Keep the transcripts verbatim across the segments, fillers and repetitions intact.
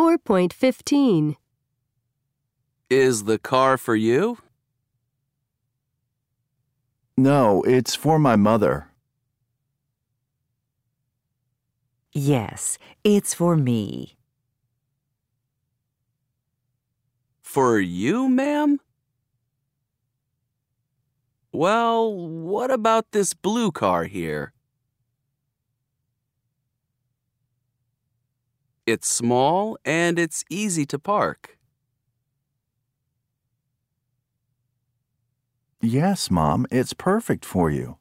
four point fifteen. Is the car for you? No, it's for my mother. Yes, it's for me. For you, ma'am? Well, what about this blue car here? It's small and it's easy to park. Yes, Mom, it's perfect for you.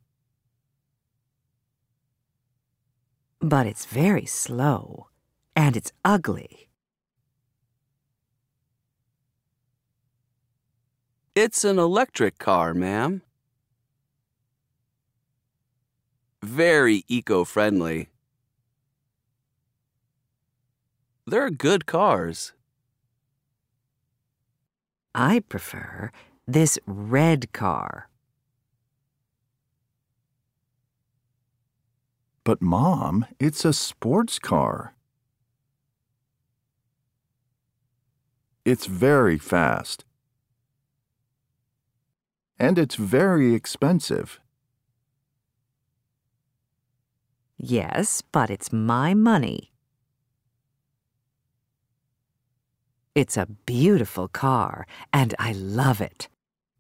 But it's very slow, and it's ugly. It's an electric car, ma'am. Very eco-friendly. They're good cars. I prefer this red car. But Mom, it's a sports car. It's very fast. And it's very expensive. Yes, but it's my money. It's a beautiful car, and I love it.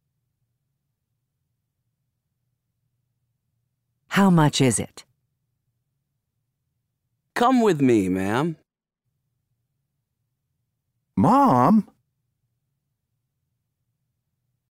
How much is it? Come with me, ma'am. Mom!